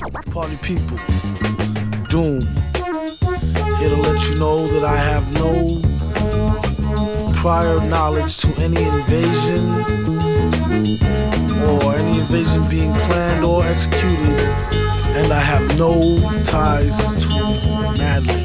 Party people, Doom, here to let you know that I have no prior knowledge to any invasion or any invasion being planned or executed, and I have no ties to Madlib.